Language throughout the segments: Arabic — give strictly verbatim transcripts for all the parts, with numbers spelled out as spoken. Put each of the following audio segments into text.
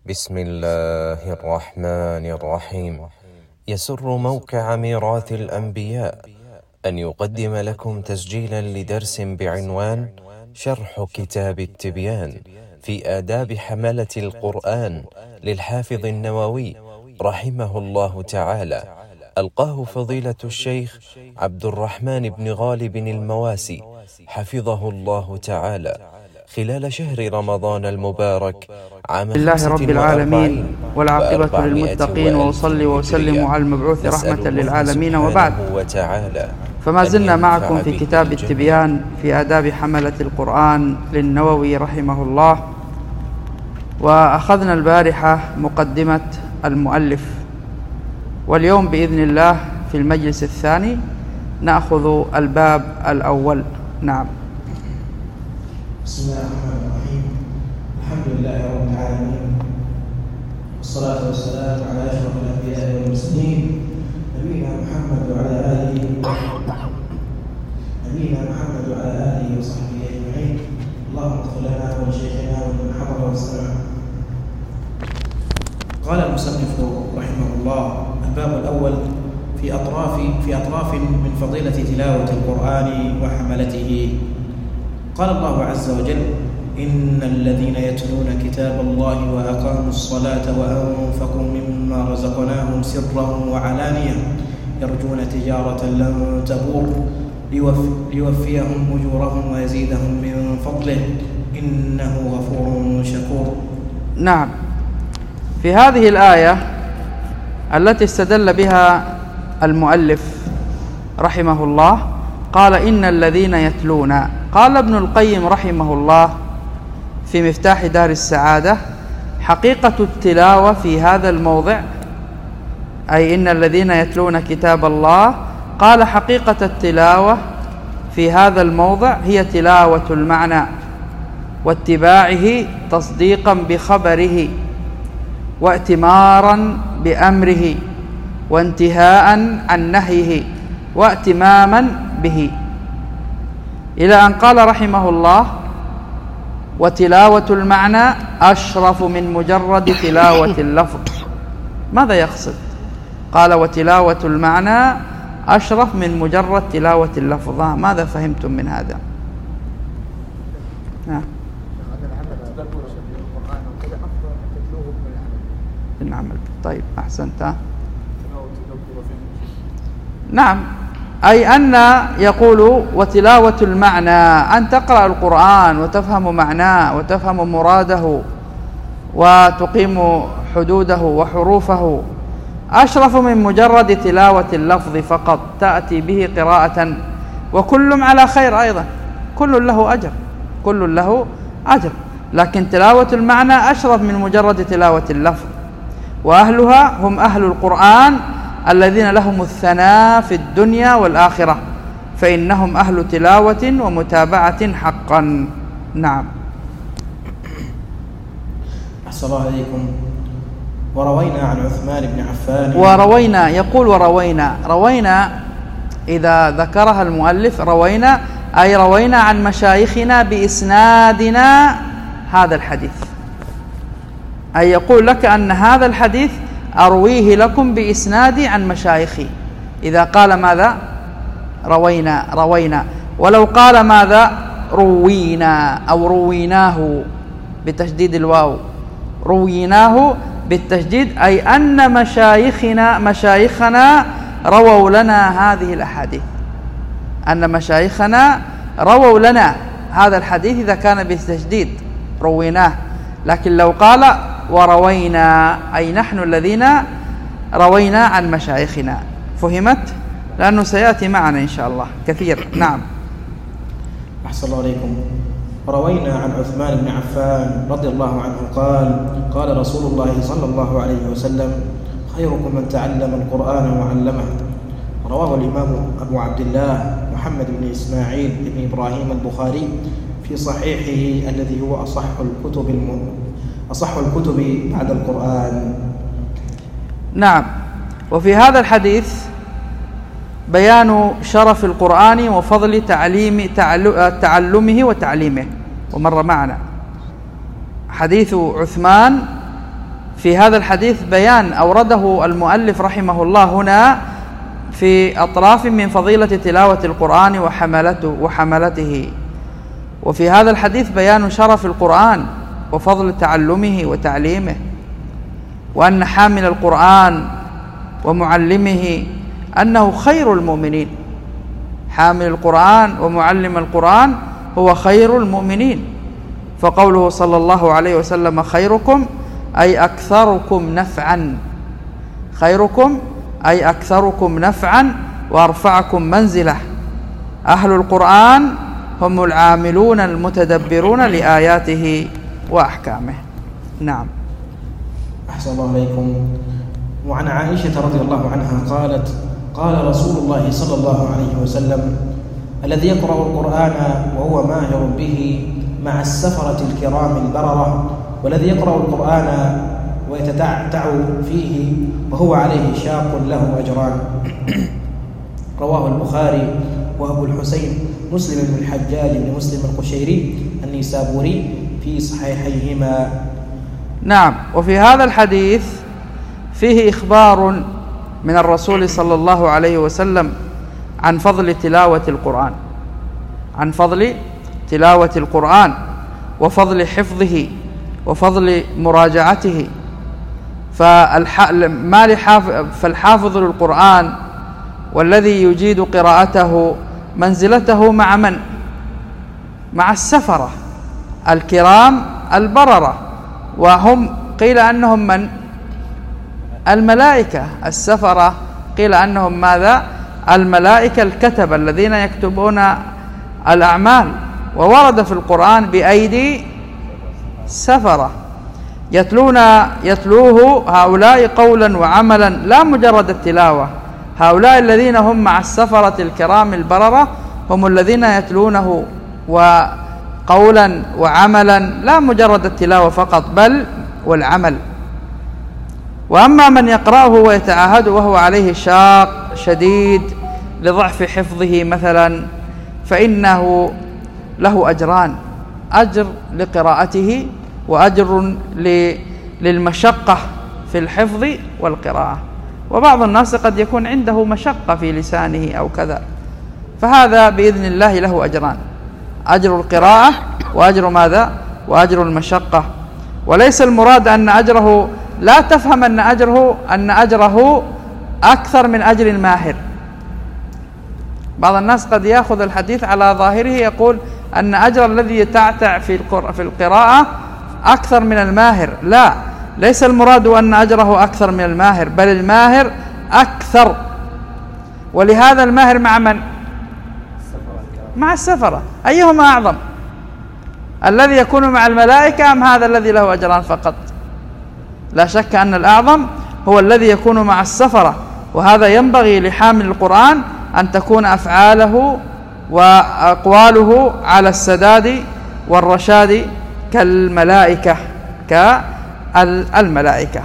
بسم الله الرحمن الرحيم. يسر موقع ميراث الأنبياء أن يقدم لكم تسجيلا لدرس بعنوان شرح كتاب التبيان في آداب حملة القرآن للحافظ النووي رحمه الله تعالى، ألقاه فضيلة الشيخ عبد الرحمن بن غالب المواسي حفظه الله تعالى خلال شهر رمضان المبارك عام لله رب العالمين والعاقبة للمتقين، وأصلي وأسلم على المبعوث رحمة للعالمين، وبعد. فما زلنا معكم في كتاب التبيان في آداب حملة القرآن للنووي رحمه الله، وأخذنا البارحة مقدمة المؤلف، واليوم بإذن الله في المجلس الثاني نأخذ الباب الأول. نعم. بسم الله الرحمن الرحيم. الحمد لله رب العالمين، والصلاة والسلام على أشرف الأنبياء والمرسلين نبينا محمد وعلى آله نبينا محمد وعلى آله وصحبه أجمعين. اللهم اغفر لنا ولشيخنا ولمن حضر واستمع. قال المصنف رحمه الله: الباب الأول في أطراف في أطراف من فضيلة تلاوة القرآن وحملته. قال الله عز وجل: إن الذين يتلون كتاب الله وأقاموا الصلاة وأنفقوا مما رزقناهم سرا وعلانية يرجون تجارة لن تبور ليوفيهم أجورهم ويزيدهم من فضله إنه غفور شكور. نعم. في هذه الآية التي استدل بها المؤلف رحمه الله قال: إن الذين يتلون. قال ابن القيم رحمه الله في مفتاح دار السعادة: حقيقة التلاوة في هذا الموضع، أي إن الذين يتلون كتاب الله، قال حقيقة التلاوة في هذا الموضع هي تلاوة المعنى واتباعه تصديقا بخبره واتمارا بأمره وانتهاء عن نهيه واتماما به، إلى أن قال رحمه الله: وتلاوة المعنى أشرف من مجرد تلاوة اللفظ. ماذا يقصد؟ قال: وتلاوة المعنى أشرف من مجرد تلاوة اللفظ. ماذا فهمتم من هذا؟ العمل. طيب، أحسنت. نعم، أي أن يقول وتلاوة المعنى، أن تقرأ القرآن وتفهم معناه وتفهم مراده وتقيم حدوده وحروفه أشرف من مجرد تلاوة اللفظ فقط تأتي به قراءة، وكل على خير أيضا، كل له أجر، كل له أجر، لكن تلاوة المعنى أشرف من مجرد تلاوة اللفظ، وأهلها هم أهل القرآن الذين لهم الثناء في الدنيا والآخرة، فإنهم أهل تلاوة ومتابعة حقا. نعم. أحسن الله عليكم. وروينا عن عثمان بن عفان. وروينا، يقول وروينا، روينا إذا ذكرها المؤلف روينا أي روينا عن مشايخنا بإسنادنا هذا الحديث، أي يقول لك أن هذا الحديث أرويه لكم بإسنادي عن مشايخي. إذا قال ماذا؟ روينا روينا ولو قال ماذا؟ روينا أو رويناه بتشديد الواو، رويناه بالتشديد، أي أن مشايخنا مشايخنا رووا لنا هذه الأحاديث، أن مشايخنا رووا لنا هذا الحديث إذا كان بالتشديد رويناه. لكن لو قال وروينا أي نحن الذين روينا عن مشايخنا، فهمت؟ لأنه سيأتي معنا إن شاء الله كثير. نعم. أحسن الله عليكم. وروينا عن عثمان بن عفان رضي الله عنه قال: قال رسول الله صلى الله عليه وسلم: خيركم من تعلم القرآن وعلمه. رواه الإمام أبو عبد الله محمد بن إسماعيل بن إبراهيم البخاري في صحيحه الذي هو أصح الكتب الم... أصح الكتب بعد القرآن. نعم. وفي هذا الحديث بيان شرف القرآن وفضل تعليم تعلمه وتعليمه، ومر معنا حديث عثمان في هذا الحديث بيان أورده المؤلف رحمه الله هنا في أطراف من فضيلة تلاوة القرآن وحملته وحملته. وفي هذا الحديث بيان شرف القرآن وفضل تعلمه وتعليمه، وأن حامل القرآن ومعلمه أنه خير المؤمنين. حامل القرآن ومعلم القرآن هو خير المؤمنين، فقوله صلى الله عليه وسلم خيركم أي أكثركم نفعا، خيركم أي أكثركم نفعا وأرفعكم منزلة. أهل القرآن هم العاملون المتدبرون لآياته وأحكامه. نعم. أحسن الله عليكم. وعن عائشة رضي الله عنها قالت: قال رسول الله صلى الله عليه وسلم: الذي يقرأ القرآن وهو ماهر به مع السفرة الكرام البررة، والذي يقرأ القرآن ويتتعتع فيه وهو عليه شاق له أجران. رواه البخاري وأبو الحسين مسلم بن الحجاج بن مسلم القشيري النيسابوري في صحيحيهما. نعم. وفي هذا الحديث فيه إخبار من الرسول صلى الله عليه وسلم عن فضل تلاوة القرآن، عن فضل تلاوة القرآن وفضل حفظه وفضل مراجعته. فالحافظ للقرآن والذي يجيد قراءته منزلته مع من؟ مع السفرة الكرام البررة، وهم قيل أنهم من؟ الملائكة. السفرة قيل أنهم ماذا؟ الملائكة الكتبة الذين يكتبون الأعمال. وورد في القرآن بأيدي سفرة يتلون يتلوه هؤلاء قولا وعملا، لا مجرد التلاوة. هؤلاء الذين هم مع السفرة الكرام البررة هم الذين يتلونه وقولا وعملا، لا مجرد التلاوة فقط بل والعمل. وأما من يقرأه ويتعاهد وهو عليه شاق شديد لضعف حفظه مثلا، فإنه له أجران: أجر لقراءته وأجر للمشقة في الحفظ والقراءة. وبعض الناس قد يكون عنده مشقة في لسانه أو كذا، فهذا بإذن الله له أجران: أجر القراءة وأجر ماذا؟ وأجر المشقة. وليس المراد أن أجره، لا تفهم أن أجره أن أجره أكثر من أجر الماهر. بعض الناس قد يأخذ الحديث على ظاهره، يقول أن أجر الذي يتعتع في في القراءة أكثر من الماهر. لا، ليس المراد أن أجره أكثر من الماهر، بل الماهر أكثر. ولهذا الماهر مع من؟ مع السفرة. أيهما أعظم؟ الذي يكون مع الملائكة أم هذا الذي له أجران فقط؟ لا شك أن الأعظم هو الذي يكون مع السفرة. وهذا ينبغي لحامل القرآن أن تكون أفعاله وأقواله على السداد والرشاد كالملائكة كالملائكة.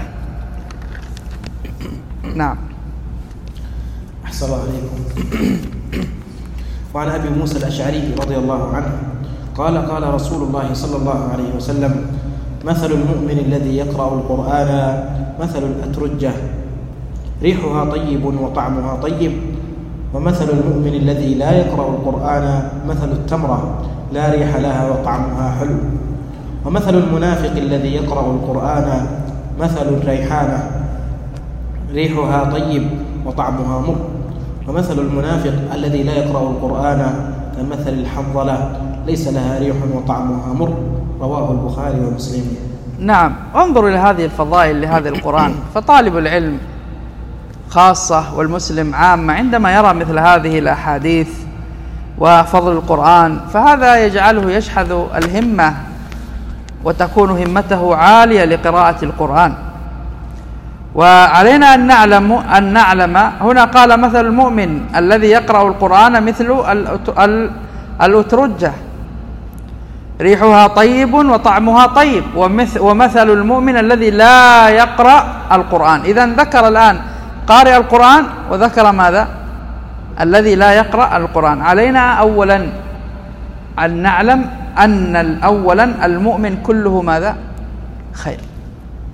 نعم. أحسن الله عليكم. وعن أبي موسى الأشعري رضي الله عنه قال: قال رسول الله صلى الله عليه وسلم: مثل المؤمن الذي يقرأ القرآن مثل الأترجة، ريحها طيب وطعمها طيب. ومثل المؤمن الذي لا يقرأ القرآن مثل التمرة، لا ريح لها وطعمها حلو. ومثل المنافق الذي يقرأ القرآن مثل الريحانة، ريحها طيب وطعمها مر. ومثل المنافق الذي لا يقرأ القرآن كمثل الحنظلة، ليس لها ريح وطعمها مر. رواه البخاري ومسلم. نعم. انظروا إلى هذه الفضائل لهذا القرآن. فطالب العلم خاصة والمسلم عامة عندما يرى مثل هذه الأحاديث وفضل القرآن، فهذا يجعله يشحذ الهمة وتكون همته عالية لقراءة القرآن. وعلينا أن نعلم أن نعلم هنا قال مثل المؤمن الذي يقرأ القرآن مثل الأترجة، ريحها طيب وطعمها طيب. ومثل المؤمن الذي لا يقرأ القرآن. إذن ذكر الآن قارئ القرآن وذكر ماذا؟ الذي لا يقرأ القرآن. علينا أولا أن نعلم أن أولا المؤمن كله ماذا؟ خير.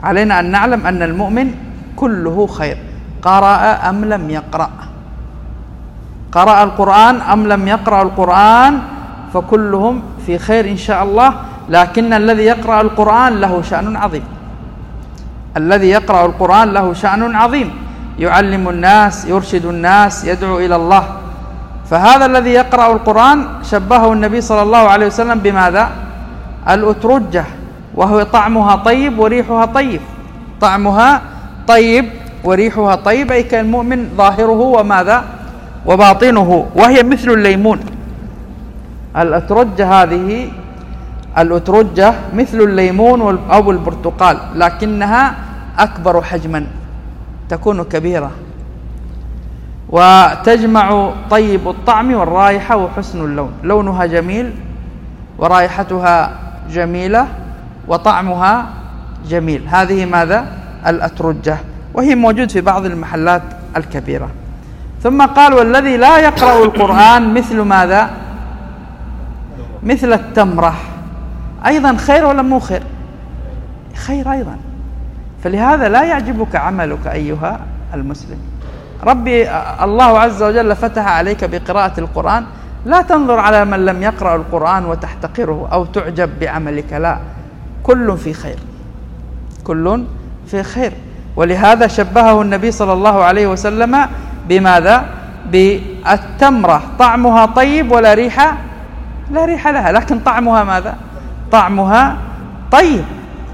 علينا أن نعلم أن المؤمن كله خير، قرأ أم لم يقرأ، قرأ القرآن أم لم يقرأ القرآن، فكلهم في خير إن شاء الله. لكن الذي يقرأ القرآن له شأن عظيم، الذي يقرأ القرآن له شأن عظيم، يعلم الناس، يرشد الناس، يدعو إلى الله. فهذا الذي يقرأ القرآن شبهه النبي صلى الله عليه وسلم بماذا؟ الأترجة، وهو طعمها طيب وريحها طيب، طعمها طيب وريحها طيب، أي كالمؤمن ظاهره وماذا؟ وباطنه، وهي مثل الليمون. الأترجة هذه، الأترجة مثل الليمون أو البرتقال، لكنها أكبر حجما، تكون كبيرة، وتجمع طيب الطعم والرائحة وحسن اللون، لونها جميل ورائحتها جميلة وطعمها جميل. هذه ماذا؟ الأترجة، وهي موجود في بعض المحلات الكبيرة. ثم قال والذي لا يقرأ القرآن مثل ماذا؟ مثل التمرة، أيضا خير ولا مو خير؟ خير أيضا. فلهذا لا يعجبك عملك أيها المسلم. ربي الله عز وجل فتح عليك بقراءة القرآن، لا تنظر على من لم يقرأ القرآن وتحتقره أو تعجب بعملك، لا، كل في خير، كل في خير. ولهذا شبهه النبي صلى الله عليه وسلم بماذا؟ بالتمرة، طعمها طيب ولا ريحة، لا ريحة لها، لكن طعمها ماذا؟ طعمها طيب.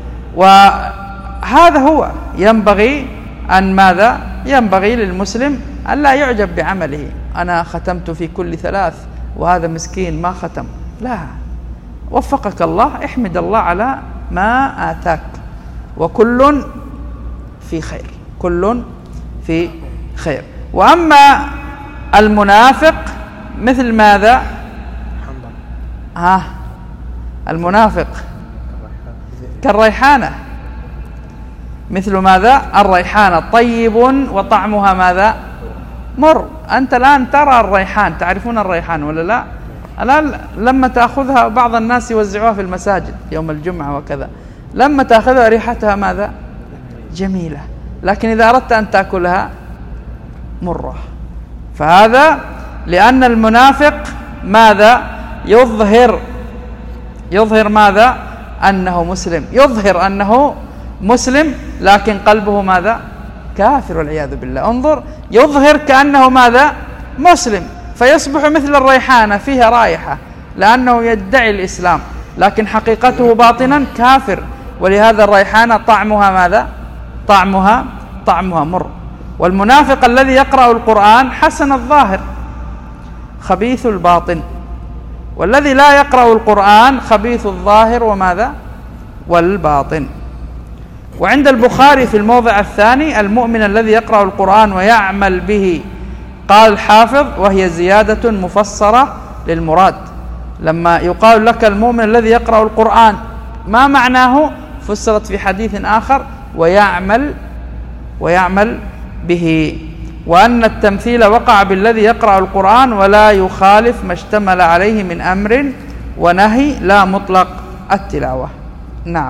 وهذا هو ينبغي أن ماذا؟ ينبغي للمسلم أن لا يعجب بعمله. أنا ختمت في كل ثلاث وهذا مسكين ما ختم، لا، وفقك الله، احمد الله على ما آتاك، وكل في خير، كل في خير. وأما المنافق مثل ماذا؟ ها، المنافق كالريحانة، مثل ماذا؟ الريحانة طيب وطعمها ماذا؟ مر. أنت الآن ترى الريحان، تعرفون الريحان ولا لا؟ الآن لما تأخذها، بعض الناس يوزعوها في المساجد يوم الجمعة وكذا، لما تأخذها ريحتها ماذا؟ جميلة، لكن إذا أردت أن تأكلها مرة. فهذا لأن المنافق ماذا؟ يظهر يظهر ماذا؟ أنه مسلم، يظهر أنه مسلم، لكن قلبه ماذا؟ كافر والعياذ بالله. انظر، يظهر كأنه ماذا؟ مسلم، فيصبح مثل الريحانة فيها رائحة لأنه يدعي الإسلام، لكن حقيقته باطنا كافر. ولهذا الريحانة طعمها ماذا؟ طعمها طعمها مر. والمنافق الذي يقرأ القرآن حسن الظاهر خبيث الباطن، والذي لا يقرأ القرآن خبيث الظاهر وماذا؟ والباطن. وعند البخاري في الموضع الثاني المؤمن الذي يقرأ القرآن ويعمل به، قال الحافظ وهي زيادة مفسرة للمراد. لما يقال لك المؤمن الذي يقرأ القرآن، ما معناه؟ فسرت في حديث آخر ويعمل ويعمل به، وأن التمثيل وقع بالذي يقرأ القرآن ولا يخالف ما اشتمل عليه من أمر ونهي، لا مطلق التلاوة. نعم.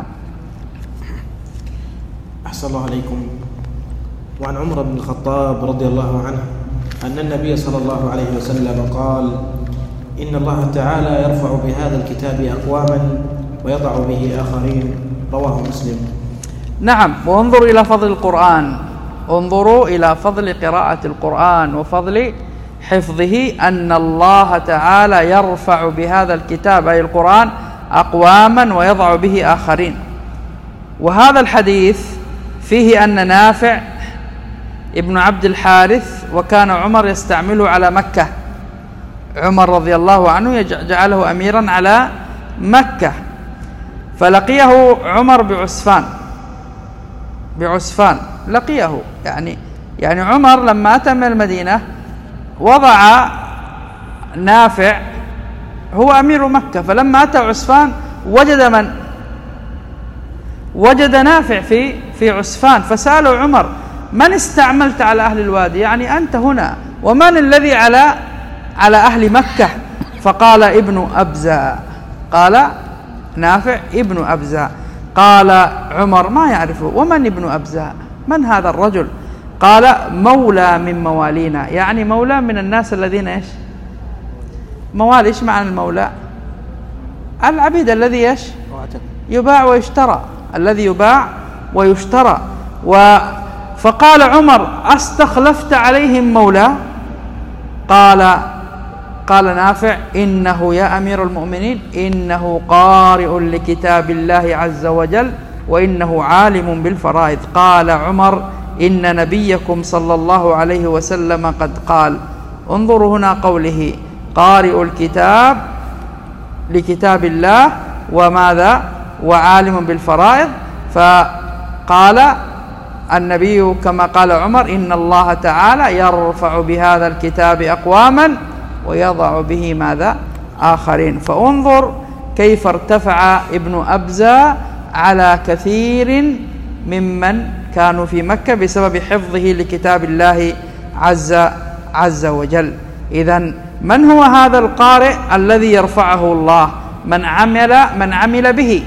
أحسن الله عليكم. وعن عمر بن الخطاب رضي الله عنه أن النبي صلى الله عليه وسلم قال: إن الله تعالى يرفع بهذا الكتاب أقواما ويضع به آخرين، رواه مسلم. نعم. وانظروا إلى فضل القرآن، انظروا إلى فضل قراءة القرآن وفضل حفظه، أن الله تعالى يرفع بهذا الكتاب أي القرآن أقواما ويضع به آخرين. وهذا الحديث فيه أن نافع ابن عبد الحارث، وكان عمر يستعمله على مكة، عمر رضي الله عنه جعله أميرا على مكة، فلقيه عمر بعسفان بعسفان لقيه، يعني يعني عمر لما أتى من المدينة وضع نافع، هو أمير مكة، فلما أتى عسفان وجد من؟ وجد نافع في في عسفان، فسأله عمر: من استعملت على أهل الوادي؟ يعني أنت هنا، ومن الذي على على أهل مكة؟ فقال: ابن أبزة. قال نافع: ابن أبزة. قال عمر ما يعرفه، ومن ابن أبزاء؟ من هذا الرجل؟ قال مولى من موالينا، يعني مولى من الناس الذين إيش؟ موالي. إيش معنى المولى؟ العبيد الذي إيش؟ يباع ويشترى، الذي يباع ويشترى. و فقال عمر أستخلفت عليهم مولى؟ قال قال نافع إنه يا أمير المؤمنين إنه قارئ لكتاب الله عز وجل وإنه عالم بالفرائض. قال عمر إن نبيكم صلى الله عليه وسلم قد قال. انظروا هنا قوله قارئ الكتاب لكتاب الله وماذا وعالم بالفرائض. فقال النبي كما قال عمر إن الله تعالى يرفع بهذا الكتاب أقواما ويضع به ماذا آخرين. فانظر كيف ارتفع ابن أبزة على كثير ممن كانوا في مكة بسبب حفظه لكتاب الله عز عز وجل. إذن من هو هذا القارئ الذي يرفعه الله؟ من عمل من عمل به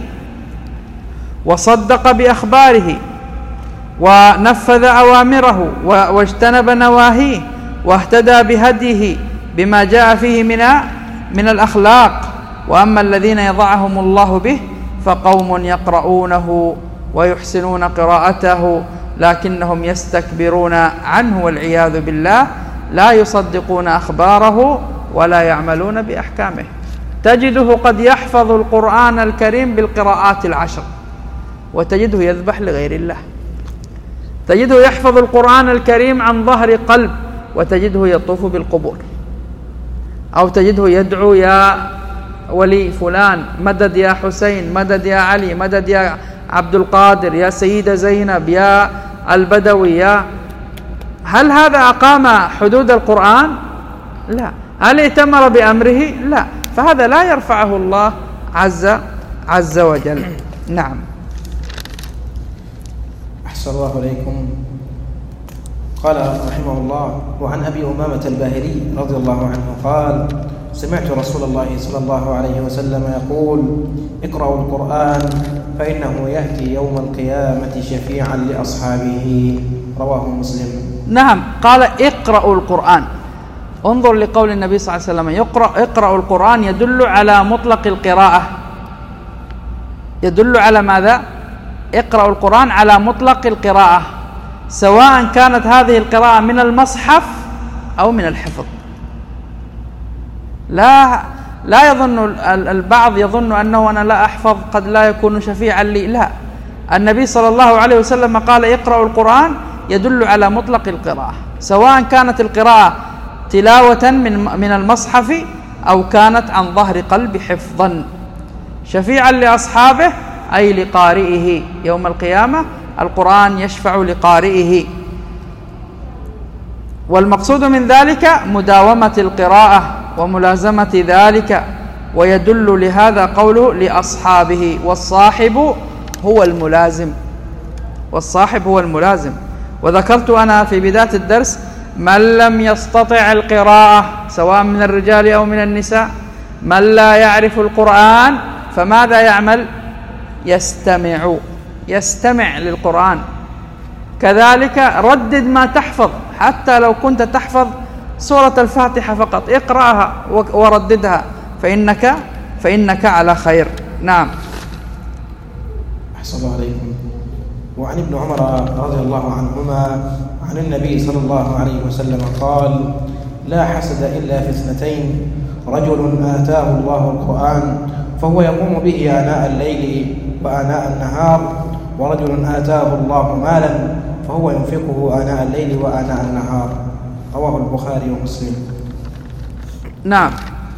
وصدق بأخباره ونفذ أوامره واجتنب نواهيه واهتدى بهديه بما جاء فيه من من الأخلاق. وأما الذين يضعهم الله به فقوم يقرؤونه ويحسنون قراءته لكنهم يستكبرون عنه والعياذ بالله، لا يصدقون أخباره ولا يعملون بأحكامه. تجده قد يحفظ القرآن الكريم بالقراءات العشر وتجده يذبح لغير الله، تجده يحفظ القرآن الكريم عن ظهر قلب وتجده يطوف بالقبور، أو تجده يدعو يا ولي فلان، مدد يا حسين، مدد يا علي، مدد يا عبد القادر، يا سيدة زينب، يا البدوي، يا هل هذا أقام حدود القرآن؟ لا. هل ائتمر بأمره؟ لا. فهذا لا يرفعه الله عز عز وجل. نعم. أحسن الله عليكم. قال رحمه الله وعن أبي أمامة الباهلي رضي الله عنه قال سمعت رسول الله صلى الله عليه وسلم يقول اقرأوا القرآن فإنه يأتي يوم القيامة شفيعا لأصحابه. رواه مسلم. نعم. قال اقرأوا القرآن. انظر لقول النبي صلى الله عليه وسلم يقرأ اقرأوا القرآن يدل على مطلق القراءة، يدل على ماذا؟ اقرأوا القرآن على مطلق القراءة، سواء كانت هذه القراءة من المصحف أو من الحفظ. لا لا يظن البعض يظن أنه أنا لا أحفظ قد لا يكون شفيعا لي. لا، النبي صلى الله عليه وسلم قال اقرأوا القرآن يدل على مطلق القراءة، سواء كانت القراءة تلاوة من من المصحف أو كانت عن ظهر قلب حفظا. شفيعا لأصحابه أي لقارئه يوم القيامة، القرآن يشفع لقارئه. والمقصود من ذلك مداومة القراءة وملازمة ذلك، ويدل لهذا قوله لأصحابه، والصاحب هو الملازم، والصاحب هو الملازم. وذكرت أنا في بداية الدرس من لم يستطع القراءة سواء من الرجال أو من النساء، من لا يعرف القرآن فماذا يعمل؟ يستمع يستمع للقرآن. كذلك ردد ما تحفظ، حتى لو كنت تحفظ سورة الفاتحة فقط اقرأها ورددها فإنك فإنك على خير. نعم. أحسن الله عليكم. وعن ابن عمر رضي الله عنهما عن النبي صلى الله عليه وسلم قال لا حسد إلا في اثنتين، رجل آتاه الله القرآن فهو يقوم به آناء الليل وآناء النهار، ورجل آتاه الله مالا فهو ينفقه آناء الليل وآناء النهار. رواه البخاري ومسلم. نعم.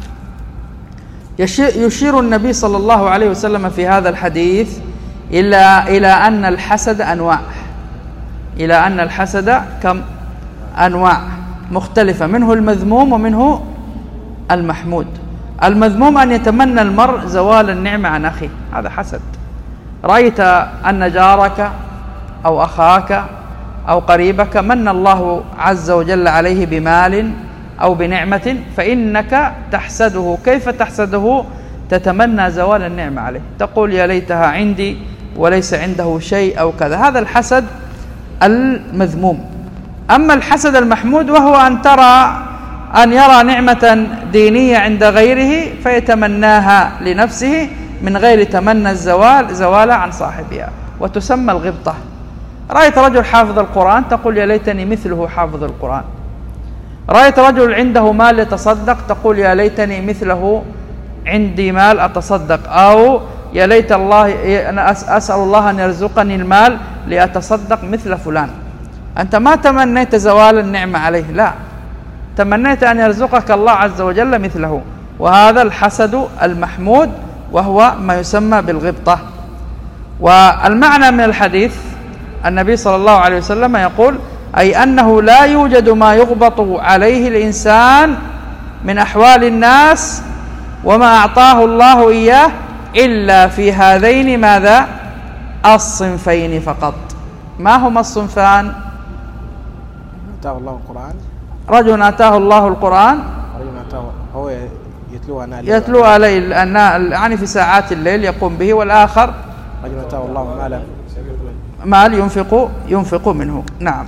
يشير النبي صلى الله عليه وسلم في هذا الحديث إلى إلى أن الحسد أنواع، إلى أن الحسد كم أنواع مختلفة، منه المذموم ومنه المحمود. المذموم أن يتمنى المرء زوال النعمة عن أخيه، هذا حسد. رأيت أن جارك أو أخاك أو قريبك من الله عز وجل عليه بمال أو بنعمة فإنك تحسده. كيف تحسده؟ تتمنى زوال النعمة عليه، تقول يا ليتها عندي وليس عنده شيء أو كذا، هذا الحسد المذموم. أما الحسد المحمود وهو أن ترى أن يرى نعمة دينية عند غيره فيتمناها لنفسه من غير تمنى الزوال زوال عن صاحبها، وتسمى الغبطة. رأيت رجل حافظ القرآن تقول يا ليتني مثله حافظ القرآن. رأيت رجل عنده مال يتصدق تقول يا ليتني مثله عندي مال أتصدق، أو يا ليت الله أنا أسأل الله أن يرزقني المال لأتصدق مثل فلان. أنت ما تمنيت زوال النعمة عليه، لا، تمنيت أن يرزقك الله عز وجل مثله، وهذا الحسد المحمود وهو ما يسمى بالغبطة. والمعنى من الحديث النبي صلى الله عليه وسلم يقول أي أنه لا يوجد ما يغبط عليه الإنسان من أحوال الناس وما أعطاه الله إياه إلا في هذين ماذا الصنفين فقط. ما هما الصنفان؟ آتاه الله القرآن، رجل آتاه الله القرآن رجل آتاه هو يتلوه أناء يتلوه الليل يعني في ساعات الليل يقوم به، والآخر رجل آتاه الله مالا مال ينفق ينفق منه. نعم.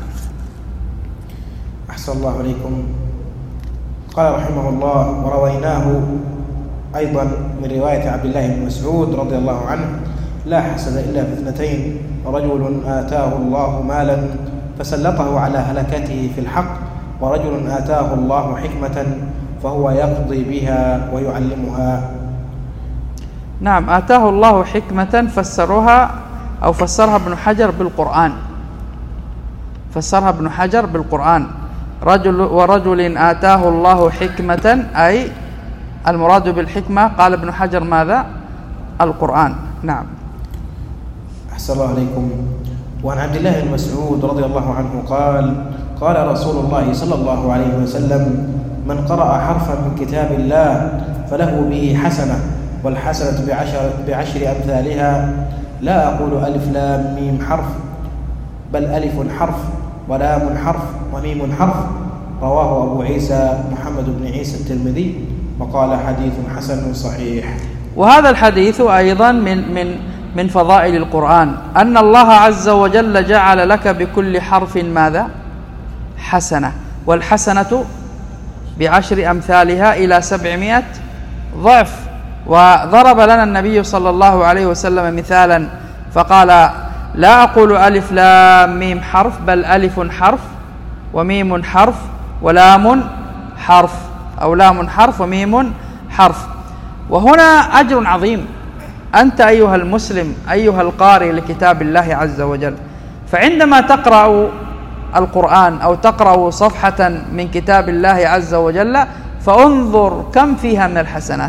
أحسن الله عليكم. قال رحمه الله ورويناه أيضا من رواية عبد الله بن مسعود رضي الله عنه لا حسد إلا في اثنتين، رجل آتاه الله مالا فسلطه على هلكته في الحق، ورجل آتاه الله حكمة فهو يقضي بها ويعلمها. نعم، آتاه الله حكمة فسرها أو فسرها ابن حجر بالقرآن، فسرها ابن حجر بالقرآن. رجل ورجل آتاه الله حكمة أي المراد بالحكمة قال ابن حجر ماذا؟ القرآن. نعم. أحسن الله عليكم. وعن عبد الله بن مسعود رضي الله عنه قال قال رسول الله صلى الله عليه وسلم من قرأ حرفا من كتاب الله فله به حسنة، والحسنة بعشر, بعشر أمثالها، لا أقول ألف لام ميم حرف، بل ألف حرف ولام حرف وميم حرف. رواه أبو عيسى محمد بن عيسى الترمذي وقال حديث حسن صحيح. وهذا الحديث أيضا من من من فضائل القرآن أن الله عز وجل جعل لك بكل حرف ماذا؟ حسنة، والحسنة بعشر أمثالها إلى سبعمائة ضعف. وضرب لنا النبي صلى الله عليه وسلم مثالا فقال لا أقول ألف لام ميم حرف، بل ألف حرف وميم حرف ولام حرف، أو لام حرف وميم حرف. وهنا أجر عظيم. أنت أيها المسلم أيها القارئ لكتاب الله عز وجل، فعندما تقرأ القرآن أو تقرأ صفحة من كتاب الله عز وجل فانظر كم فيها من الحسنات.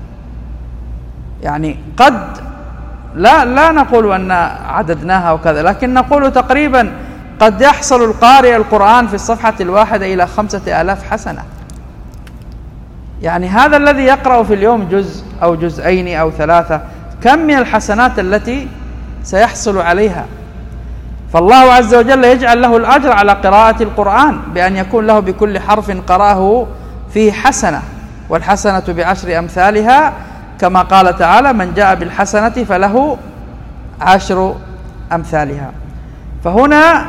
يعني قد لا لا نقول أن عددناها وكذا، لكن نقول تقريبا قد يحصل القارئ القرآن في الصفحة الواحدة إلى خمسة آلاف حسنة. يعني هذا الذي يقرأ في اليوم جزء أو جزئين أو ثلاثة، كم من الحسنات التي سيحصل عليها. فالله عز وجل يجعل له الأجر على قراءة القرآن بأن يكون له بكل حرف قرأه فيه حسنة، والحسنة بعشر أمثالها كما قال تعالى من جاء بالحسنة فله عشر أمثالها. فهنا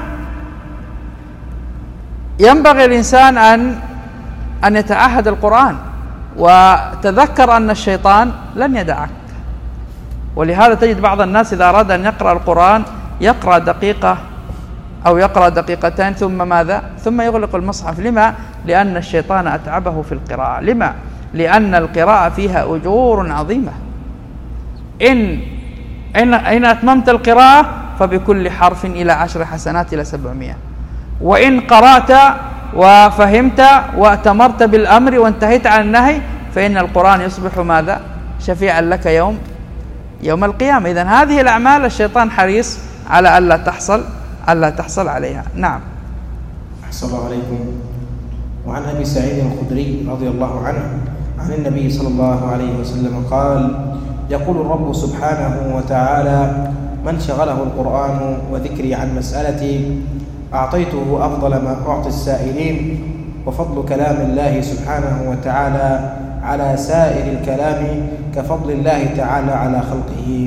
ينبغي الإنسان أن أن يتعهد القرآن، وتذكر أن الشيطان لن يدعك. ولهذا تجد بعض الناس إذا أراد أن يقرأ القرآن يقرأ دقيقة أو يقرأ دقيقتين ثم ماذا؟ ثم يغلق المصحف. لما؟ لأن الشيطان أتعبه في القراءة. لما؟ لأن القراءة فيها أجور عظيمة. إن إن إن أتممت القراءة فبكل حرف إلى عشر حسنات إلى سبعمائة. وإن قرأت وفهمت وأتمرت بالأمر وانتهيت عن النهي فإن القرآن يصبح ماذا؟ شفيعا لك يوم يوم القيامة. إذن هذه الأعمال الشيطان حريص على ألا تحصل ألا تحصل عليها. نعم. أحسن الله عليكم. وعن أبي سعيد الخدري رضي الله عنه عن النبي صلى الله عليه وسلم قال يقول الرب سبحانه وتعالى من شغله القرآن وذكري عن مسألتي أعطيته أفضل ما أعطي السائلين، وفضل كلام الله سبحانه وتعالى على سائر الكلام كفضل الله تعالى على خلقه،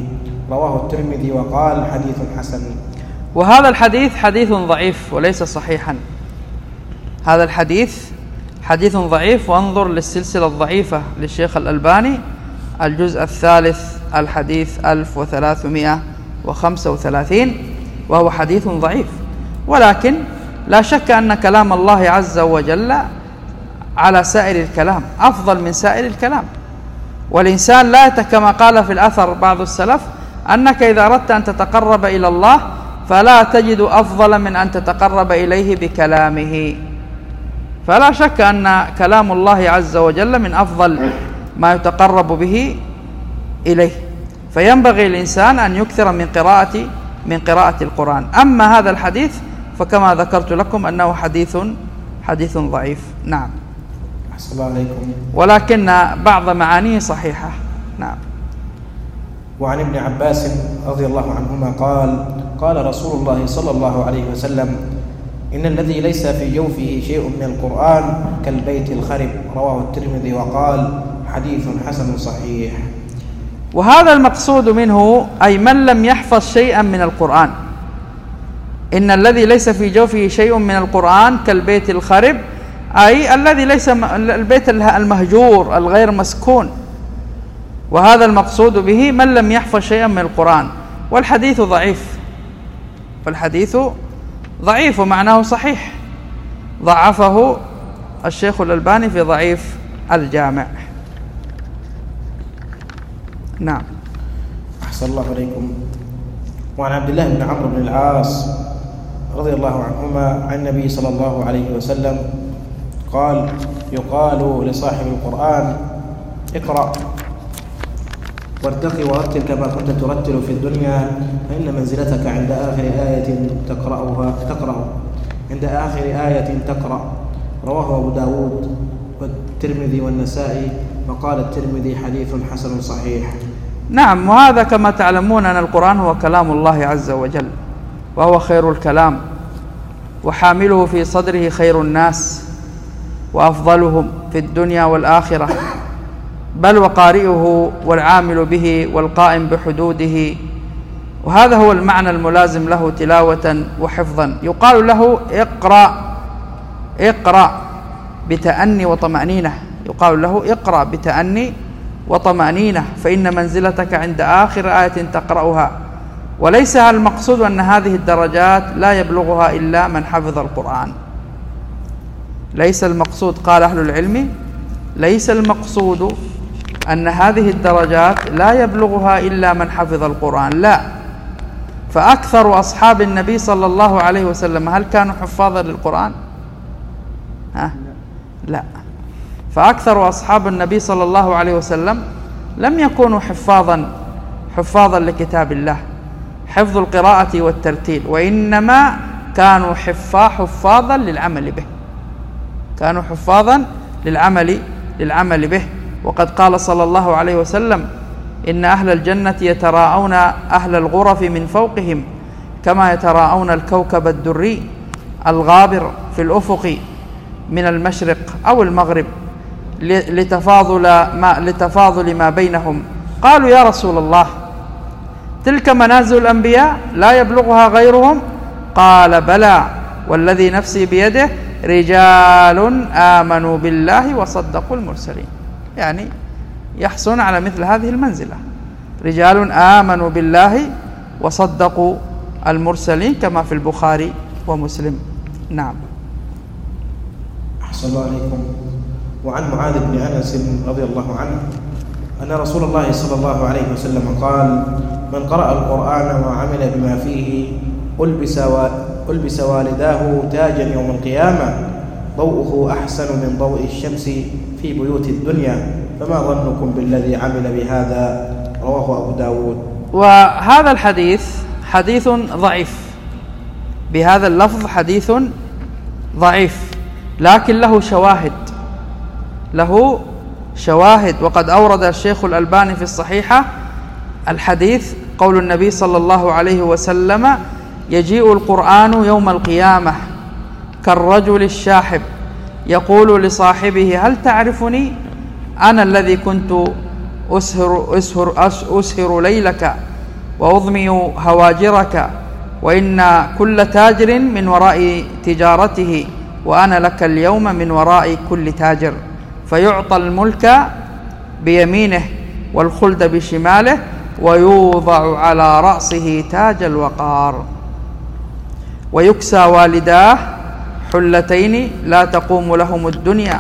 رواه الترمذي وقال حديث حسن. وهذا الحديث حديث ضعيف وليس صحيحا. هذا الحديث حديث ضعيف، وانظر للسلسلة الضعيفة للشيخ الألباني الجزء الثالث الحديث ألف وثلاثمائة وخمسة وثلاثين، وهو حديث ضعيف. ولكن لا شك أن كلام الله عز وجل على سائر الكلام أفضل من سائر الكلام. والإنسان لا كما قال في الأثر بعض السلف أنك إذا أردت أن تتقرب إلى الله فلا تجد أفضل من أن تتقرب إليه بكلامه. فلا شك أن كلام الله عز وجل من أفضل ما يتقرب به إليه، فينبغي الإنسان أن يكثر من قراءة من قراءة القرآن. أما هذا الحديث فكما ذكرت لكم أنه حديث حديث ضعيف. نعم. أحسن الله عليكم. ولكن بعض معانيه صحيحة. نعم. وعن ابن عباس رضي الله عنهما قال قال رسول الله صلى الله عليه وسلم: إن الذي ليس في جوفه شيء من القرآن كالبيت الخرب. رواه الترمذي وقال حديث حسن صحيح. وهذا المقصود منه أي من لم يحفظ شيئا من القرآن. إن الذي ليس في جوفه شيء من القرآن كالبيت الخرب، أي الذي ليس البيت المهجور الغير مسكون. وهذا المقصود به من لم يحفظ شيئا من القرآن. والحديث ضعيف، والحديث ضعيف ومعناه صحيح، ضعفه الشيخ الألباني في ضعيف الجامع. نعم. أحسن الله عليكم. وعن عبد الله بن عمرو بن العاص رضي الله عنهما عن النبي صلى الله عليه وسلم قال: يقال لصاحب القرآن: اقرأ وارتقي ورتل كما كنت ترتل في الدنيا، فإن منزلتك عند آخر آية تقرأها تقرأ عند آخر آية تقرأ. رواه أبو داود والترمذي والنسائي، وقال الترمذي حديث حسن صحيح. نعم. وهذا كما تعلمون أن القرآن هو كلام الله عز وجل، وهو خير الكلام، وحامله في صدره خير الناس وأفضلهم في الدنيا والآخرة، بل وقارئه والعامل به والقائم بحدوده. وهذا هو المعنى الملازم له تلاوة وحفظا. يقال له اقرأ اقرأ بتأني وطمأنينة، يقال له اقرأ بتأني وطمأنينة، فإن منزلتك عند آخر آية تقرأها. وليس المقصود أن هذه الدرجات لا يبلغها إلا من حفظ القرآن. ليس المقصود، قال أهل العلم، ليس المقصود أن هذه الدرجات لا يبلغها إلا من حفظ القرآن، لا. فأكثر أصحاب النبي صلى الله عليه وسلم هل كانوا حفاظا للقرآن؟ ها؟ لا. فأكثر أصحاب النبي صلى الله عليه وسلم لم يكونوا حفاظا حفاظا لكتاب الله، حفظ القراءة والترتيل، وإنما كانوا حفا حفاظا للعمل به، كانوا حفاظا للعمل للعمل به. وقد قال صلى الله عليه وسلم: إن أهل الجنة يتراءون أهل الغرف من فوقهم كما يتراءون الكوكب الدري الغابر في الأفق من المشرق أو المغرب لتفاضل ما, لتفاضل ما بينهم. قالوا: يا رسول الله، تلك منازل الأنبياء لا يبلغها غيرهم؟ قال: بلى، والذي نفسي بيده، رجال آمنوا بالله وصدقوا المرسلين. يعني يحصلون على مثل هذه المنزلة، رجال آمنوا بالله وصدقوا المرسلين، كما في البخاري ومسلم. نعم. أحسن الله عليكم. وعن معاذ بن أنس رضي الله عنه أن رسول الله صلى الله عليه وسلم قال: من قرأ القرآن وعمل بما فيه ألبس, و... ألبس والداه تاجا يوم القيامة ضوءه أحسن من ضوء الشمس في بيوت الدنيا، فما ظنكم بالذي عمل بهذا؟ رواه أبو داود. وهذا الحديث حديث ضعيف بهذا اللفظ، حديث ضعيف، لكن له شواهد له شواهد وقد أورد الشيخ الألباني في الصحيحة الحديث قول النبي صلى الله عليه وسلم: يجيء القرآن يوم القيامة كالرجل الشاحب يقول لصاحبه: هل تعرفني؟ أنا الذي كنت أسهر, أسهر, أسهر ليلك وأضمي هواجرك، وإن كل تاجر من وراء تجارته، وأنا لك اليوم من وراء كل تاجر. فيعطى الملك بيمينه والخلد بشماله، ويوضع على رأسه تاج الوقار، ويكسى والداه حلتين لا تقوم لهم الدنيا.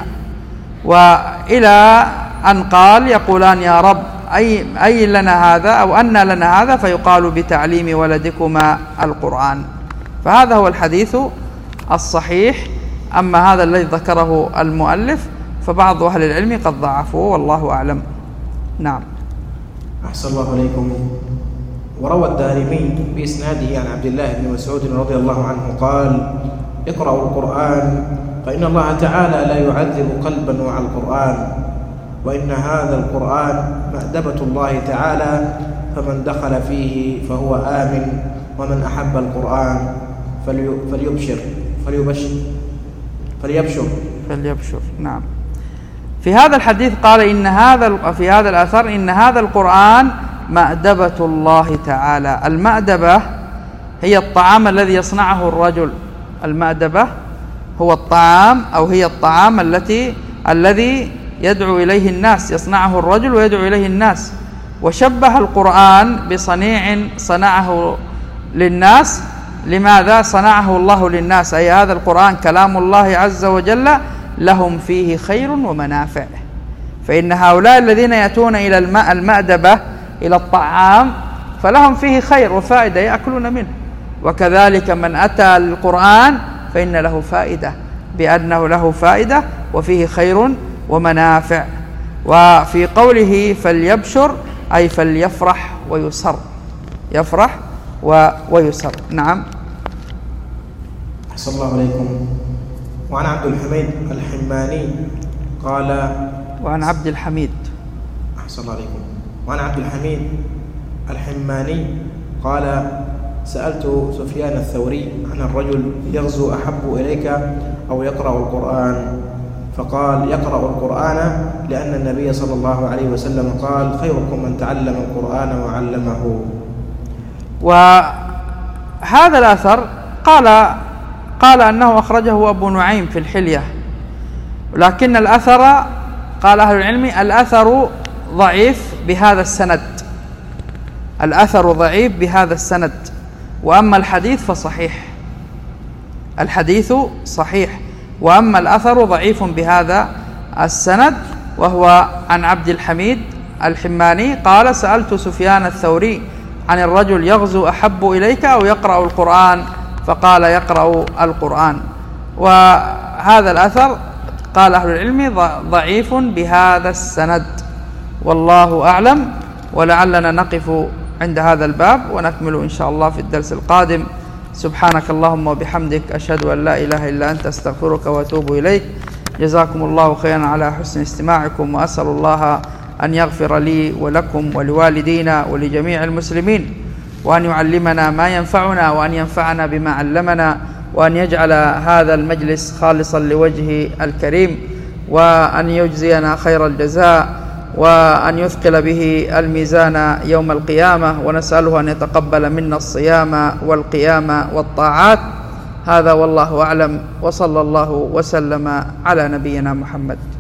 وإلى أن قال يقولان يا رب أي, أي لنا هذا أو أن لنا هذا، فيقال بتعليم ولدكما القرآن. فهذا هو الحديث الصحيح. أما هذا الذي ذكره المؤلف فبعض أهل العلم قد ضعفوه، والله أعلم. نعم. أحسن الله عليكم. وروى الدارمي بإسناده عن عبد الله بن مسعود رضي الله عنه قال: اقرأوا القرآن فإن الله تعالى لا يعذب قلبا مع القرآن، وإن هذا القرآن مأدبة الله تعالى، فمن دخل فيه فهو آمن، ومن أحب القرآن فليبشر فليبشر فليبشر فليبشر. نعم. في هذا الحديث قال إن هذا في هذا الأثر إن هذا القرآن مأدبة الله تعالى. المأدبة هي الطعام الذي يصنعه الرجل. المأدبة هو الطعام أو هي الطعام التي الذي يدعو إليه الناس، يصنعه الرجل ويدعو إليه الناس. وشبه القرآن بصنيع صنعه للناس. لماذا صنعه الله للناس؟ أي هذا القرآن كلام الله عز وجل، لهم فيه خير ومنافع. فإن هؤلاء الذين يأتون إلى الماء المأدبة إلى الطعام فلهم فيه خير وفائدة يأكلون منه، وكذلك من أتى القرآن فإن له فائدة، بأنه له فائدة وفيه خير ومنافع. وفي قوله فليبشر أي فليفرح ويسر، يفرح ويسر. نعم. أحسن الله عليكم. وعن عبد الحميد الحماني قال وعن عبد الحميد أحسن الله عليكم. وعن عبد الحميد الحماني قال: سألت سفيان الثوري عن الرجل يغزو أحب إليك أو يقرأ القرآن؟ فقال: يقرأ القرآن، لأن النبي صلى الله عليه وسلم قال: خيركم من تعلم القرآن وعلمه. وهذا الأثر قال قال أنه أخرجه أبو نعيم في الحلية، لكن الأثر قال أهل العلم الأثر ضعيف بهذا السند، الأثر ضعيف بهذا السند. وأما الحديث فصحيح، الحديث صحيح، وأما الأثر ضعيف بهذا السند، وهو عن عبد الحميد الحماني قال: سألت سفيان الثوري عن الرجل يغزو أحب إليك أو يقرأ القرآن؟ فقال: يقرأ القرآن. وهذا الأثر قال أهل العلم ضعيف بهذا السند، والله أعلم. ولعلنا نقف عند هذا الباب ونكمل إن شاء الله في الدرس القادم. سبحانك اللهم وبحمدك، أشهد أن لا إله إلا أنت، أستغفرك وأتوب إليك. جزاكم الله خيرا على حسن استماعكم، وأسأل الله أن يغفر لي ولكم ولوالدينا ولجميع المسلمين، وأن يعلمنا ما ينفعنا، وأن ينفعنا بما علمنا، وأن يجعل هذا المجلس خالصا لوجهه الكريم، وأن يجزينا خير الجزاء، وأن يثقل به الميزان يوم القيامة، ونسأله أن يتقبل منا الصيام والقيام والطاعات. هذا والله أعلم، وصلى الله وسلم على نبينا محمد.